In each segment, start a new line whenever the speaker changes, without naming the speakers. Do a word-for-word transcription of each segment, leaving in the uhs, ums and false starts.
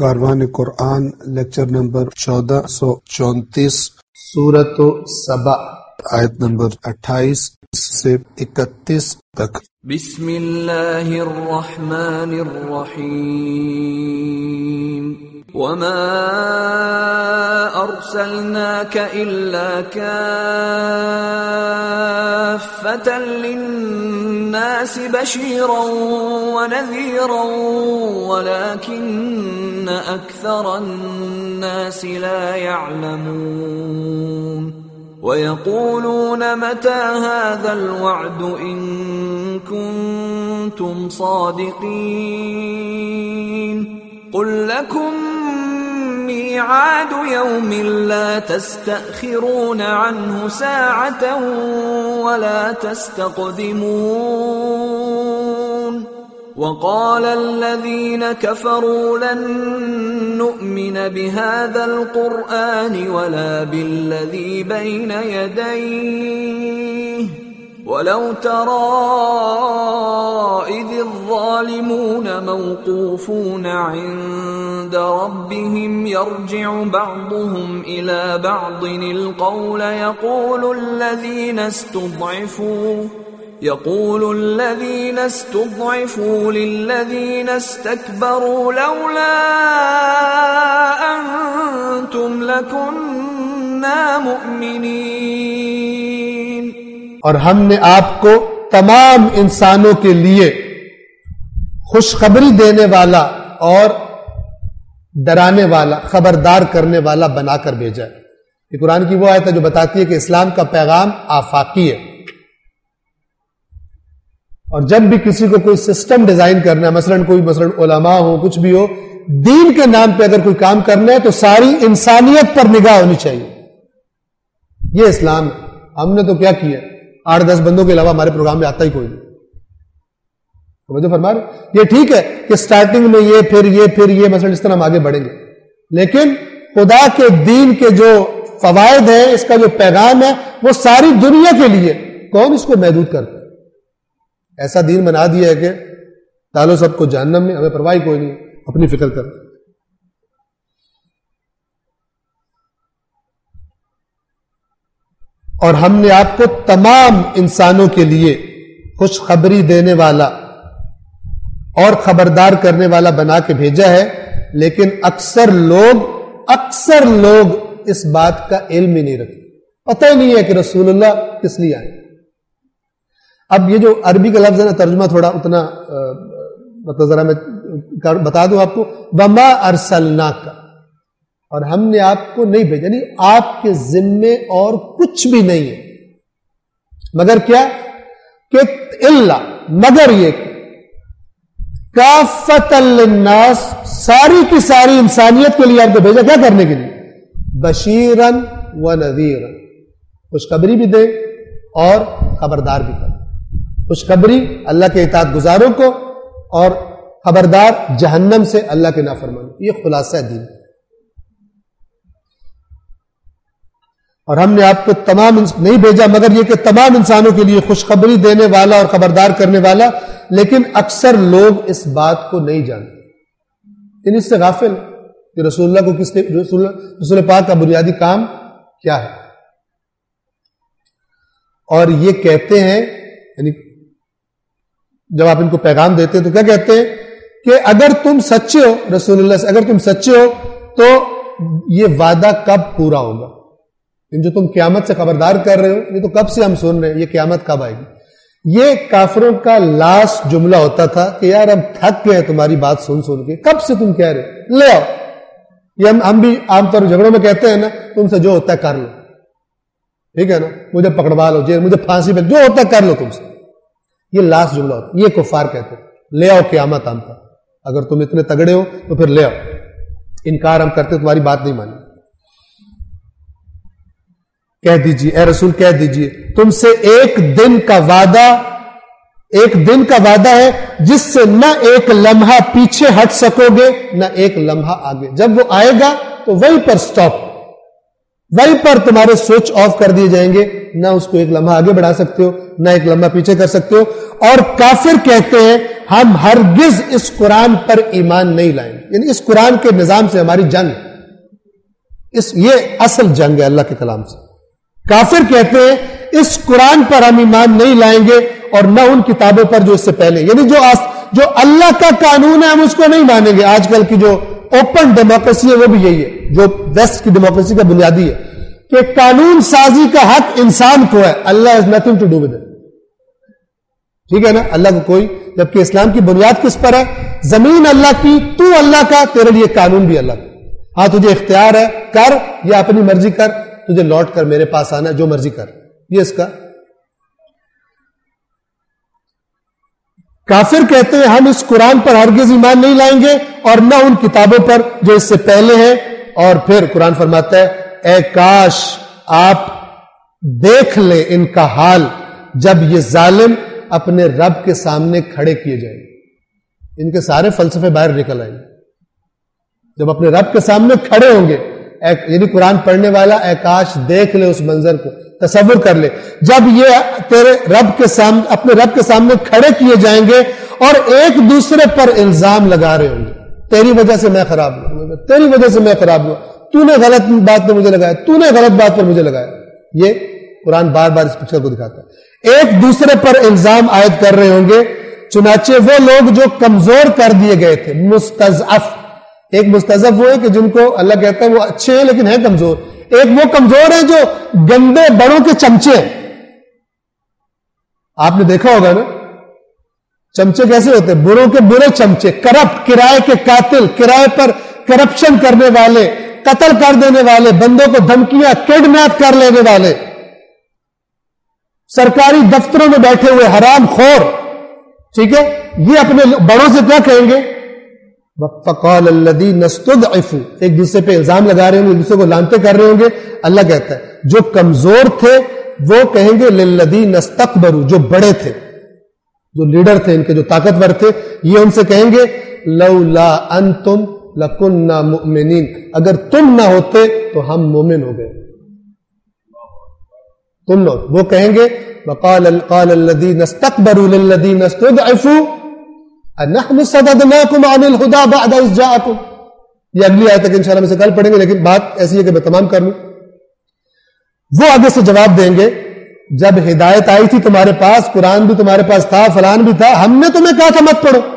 کاروان قرآن lecture number چودہ سو چونتیس، سورۃ سبا آیت نمبر اٹھائیس سے اکتیس تک۔
بسم اللہ الرحمن الرحیم وما ارسلناک الا کافۃ للناس بشیرا ونذیرا ولکن اکثر الناس لا يعلمون وَيَقُولُونَ مَتَى هَذَا الْوَعْدُ إِن كُنتُمْ صَادِقِينَ قُل لَّكُم مِّيعَادُ يَوْمٍ لَّا تَسْتَأْخِرُونَ عَنْهُ سَاعَةً وَلَا تَسْتَقْدِمُونَ وَقَالَ الَّذِينَ كَفَرُوا لَن نُّؤْمِنَ بِهَذَا الْقُرْآنِ وَلَا بِالَّذِي بَيْنَ يَدَيْهِ وَلَوْ تَرَىٰ إِذِ الظَّالِمُونَ مَوْقُوفُونَ عِندَ رَبِّهِمْ يَرْجِعُ بَعْضُهُمْ إِلَىٰ بَعْضٍ الْقَوْلَ يَقُولُ الَّذِينَ اسْتُضْعِفُوا يقول الذين استضعفوا للذين استكبروا لولا أنتم لكنا مؤمنين۔
اور ہم نے آپ کو تمام انسانوں کے لیے خوشخبری دینے والا اور ڈرانے والا، خبردار کرنے والا بنا کر بھیجا ہے۔ یہ قرآن کی وہ آیت ہے جو بتاتی ہے کہ اسلام کا پیغام آفاقی ہے، اور جب بھی کسی کو کوئی سسٹم ڈیزائن کرنا ہے، مثلا کوئی مثلا علماء ہو، کچھ بھی ہو، دین کے نام پہ اگر کوئی کام کرنا ہے تو ساری انسانیت پر نگاہ ہونی چاہیے۔ یہ اسلام ہے۔ ہم نے تو کیا کیا، آٹھ دس بندوں کے علاوہ ہمارے پروگرام میں آتا ہی کوئی نہیں۔ توجہ فرما رہے؟ یہ ٹھیک ہے کہ سٹارٹنگ میں یہ پھر یہ پھر یہ مثلا اس طرح ہم آگے بڑھیں گے، لیکن خدا کے دین کے جو فوائد ہیں، اس کا جو پیغام ہے، وہ ساری دنیا کے لیے۔ کون اس کو محدود کرتا ہے؟ ایسا دین بنا دیا ہے کہ ڈالو سب کو جہنم میں، ہمیں پرواہ کوئی نہیں، اپنی فکر کر۔ اور ہم نے آپ کو تمام انسانوں کے لیے خوشخبری دینے والا اور خبردار کرنے والا بنا کے بھیجا ہے، لیکن اکثر لوگ اکثر لوگ اس بات کا علم ہی نہیں رکھتے، پتہ ہی نہیں ہے کہ رسول اللہ کس لیے آئے۔ اب یہ جو عربی کا لفظ ہے نا، ترجمہ تھوڑا اتنا مطلب ذرا میں بتا دوں آپ کو، وما ارسلناک، اور ہم نے آپ کو نہیں بھیجا، یعنی آپ کے ذمے اور کچھ بھی نہیں ہے، مگر کیا کہ الا، مگر یہ کافۃ للناس، ساری کی ساری انسانیت کے لیے آپ کو بھیجا، کیا کرنے کے لیے؟ بشیرن و نذیرا، خوشخبری بھی دے اور خبردار بھی کر۔ خوشخبری اللہ کے اطاعت گزاروں کو، اور خبردار جہنم سے اللہ کے نافرمانوں۔ یہ خلاصہ ہے دین۔ اور ہم نے آپ کو تمام نہیں بھیجا مگر یہ کہ تمام انسانوں کے لیے خوشخبری دینے والا اور خبردار کرنے والا، لیکن اکثر لوگ اس بات کو نہیں جانتے، ان اس سے غافل کہ رسول اللہ کو کس نے، رسول, رسول پاک کا بنیادی کام کیا ہے۔ اور یہ کہتے ہیں، یعنی جب آپ ان کو پیغام دیتے ہیں تو کیا کہتے ہیں کہ اگر تم سچے ہو رسول اللہ سے، اگر تم سچے ہو تو یہ وعدہ کب پورا ہوگا؟ جو تم قیامت سے خبردار کر رہے ہو، یہ تو کب سے ہم سن رہے ہیں، یہ قیامت کب آئے گی؟ یہ کافروں کا لاسٹ جملہ ہوتا تھا کہ یار ہم تھک گئے ہیں تمہاری بات سن سن کے، کب سے تم کہہ رہے ہو، لے آؤ۔ یہ ہم ہم بھی عام طور جھگڑوں میں کہتے ہیں نا، تم سے جو ہوتا ہے کر لو، ٹھیک ہے نا، مجھے پکڑوا لو، جیل، مجھے پھانسی پہ، جو ہوتا ہے کر لو تم سے۔ یہ لاسٹ جملہ ہوتا ہے، یہ کفار کہتے ہیں، لے آؤ قیامت ہم پر، اگر تم اتنے تگڑے ہو تو پھر لے آؤ، انکار ہم کرتے تمہاری بات نہیں مانی۔ کہہ دیجئے اے رسول، کہہ دیجئے تم سے ایک دن کا وعدہ، ایک دن کا وعدہ ہے جس سے نہ ایک لمحہ پیچھے ہٹ سکو گے نہ ایک لمحہ آگے۔ جب وہ آئے گا تو وہیں پر سٹاپ، وہیں پر تمہارے سوئچ آف کر دیے جائیں گے، نہ اس کو ایک لمحہ آگے بڑھا سکتے ہو نہ ایک لمحہ پیچھے کر سکتے ہو۔ اور کافر کہتے ہیں ہم ہرگز اس قرآن پر ایمان نہیں لائیں گے. یعنی اس قرآن کے نظام سے ہماری جنگ، اس یہ اصل جنگ ہے اللہ کے کلام سے. کافر کہتے ہیں اس قرآن پر ہم ایمان نہیں لائیں گے اور نہ ان کتابوں پر جو اس سے پہلے، یعنی جو جو اللہ کا قانون ہے ہم اس کو نہیں مانیں گے. آج کل کی جو اوپن ڈیموکریسی ہے وہ بھی یہی ہے، جو ویسٹ کی ڈیموکریسی کا بنیادی ہے کہ قانون سازی کا حق انسان کو ہے. Allah has nothing to do with it. ٹھیک ہے نا، اللہ کو کوئی، جبکہ اسلام کی بنیاد کس پر ہے؟ زمین اللہ کی، تو اللہ کا، تیرے لیے قانون بھی اللہ کا. ہاں تجھے اختیار ہے، کر یا اپنی مرضی کر، تجھے لوٹ کر میرے پاس آنا ہے، جو مرضی کر. یہ اس کا. کافر کہتے ہیں ہم اس قرآن پر ہرگز ایمان نہیں لائیں گے اور نہ ان کتابوں پر جو اس سے پہلے ہیں. اور پھر قرآن فرماتا ہے اے کاش آپ دیکھ لیں ان کا حال جب یہ ظالم اپنے رب کے سامنے کھڑے کیے جائیں گے. ان کے سارے فلسفے باہر نکل آئیں گے جب اپنے رب کے سامنے کھڑے ہوں گے. یعنی قرآن پڑھنے والا اے کاش دیکھ لے اس منظر کو، تصور کر لے جب یہ تیرے رب کے سامنے اپنے رب کے سامنے کھڑے کیے جائیں گے اور ایک دوسرے پر الزام لگا رہے ہوں گے. تیری وجہ سے میں خراب ہوا، تیری وجہ سے میں خراب ہوا، تو نے غلط بات پر مجھے لگایا، تو نے غلط بات پر مجھے لگایا. یہ قرآن بار بار اس پکچر کو دکھاتا ہے. ایک دوسرے پر الزام عائد کر رہے ہوں گے. چنانچہ وہ لوگ جو کمزور کر دیے گئے تھے، مستضعف. ایک مستضعف وہ ہے کہ جن کو اللہ کہتا ہے وہ اچھے ہیں لیکن ہیں کمزور. ایک وہ کمزور ہیں جو گندے بڑوں کے چمچے ہیں. آپ نے دیکھا ہوگا نا چمچے کیسے ہوتے ہیں، بروں کے برے چمچے، کرپٹ، کرائے کے قاتل، کرائے پر کرپشن کرنے والے، قتل کر دینے والے، بندوں کو دھمکیاں، کڈنیپ کر لینے والے، سرکاری دفتروں میں بیٹھے ہوئے حرام خور. ٹھیک ہے، یہ اپنے بڑوں سے کیا کہیں گے؟ فَقَالَ الَّذِينَ اسْتُضْعِفُوا. ایک دوسرے پہ الزام لگا رہے ہوں گے، ایک دوسرے کو لانتے کر رہے ہوں گے. اللہ کہتا ہے جو کمزور تھے وہ کہیں گے لِلَّذِينَ اسْتَكْبَرُوا، جو بڑے تھے، جو لیڈر تھے ان کے، جو طاقتور تھے، یہ ان سے کہیں گے لَوْلَا أَنْتُمْ لَكُنَّا مُؤْمِنِينَ، اگر تم نہ ہوتے تو ہم مومن ہو گئے. تم لوگ، وہ کہیں گے وَقَالَ قَالَ الَّذِينَ اسْتَكْبَرُوا لِلَّذِينَ اسْتُضْعِفُوا أَنَحْنُ صَدَدْنَاكُمْ عَنِ الْهُدَى بَعْدَ إِذْ جَاءَكُمْ. یہ اگلی آیت تک انشاءاللہ میں سے کل پڑھیں گے، لیکن بات ایسی ہے کہ میں تمام کر لوں. وہ آگے سے جواب دیں گے جب ہدایت آئی تھی تمہارے پاس، قرآن بھی تمہارے پاس تھا، فلان بھی تھا، ہم نے تمہیں کہا تھا مت پڑھو.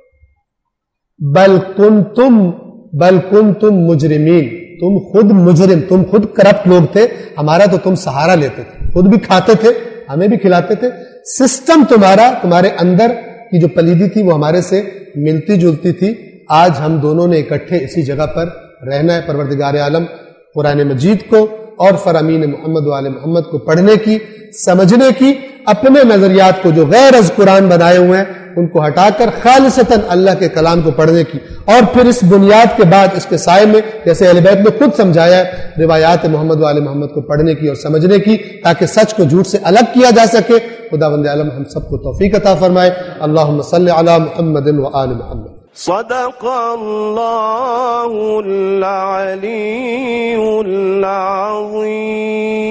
بل کنتم بل کنتم مجرمین، تم خود مجرم، تم خود کرپٹ لوگ تھے، ہمارا تو تم سہارا لیتے تھے، خود بھی کھاتے تھے، ہمیں بھی کھلاتے تھے. سسٹم تمہارا، تمہارے اندر کی جو پلیدی تھی وہ ہمارے سے ملتی جلتی تھی. آج ہم دونوں نے اکٹھے اسی جگہ پر رہنا ہے. پروردگار عالم قرآن مجید کو اور فرامین محمد و آل محمد کو پڑھنے کی، سمجھنے کی، اپنے نظریات کو جو غیر از قرآن بنائے ہوئے ہیں ان کو ہٹا کر خالصتاً اللہ کے کلام کو پڑھنے کی، اور پھر اس بنیاد کے بعد اس کے سائے میں جیسے اہل بیت نے خود سمجھایا ہے روایات محمد و آل محمد کو پڑھنے کی اور سمجھنے کی، تاکہ سچ کو جھوٹ سے الگ کیا جا سکے. خداوند عالم ہم سب کو توفیق عطا فرمائے. اللہم صلی علی محمد و آل محمد.
صدق اللہ العلی العظیم.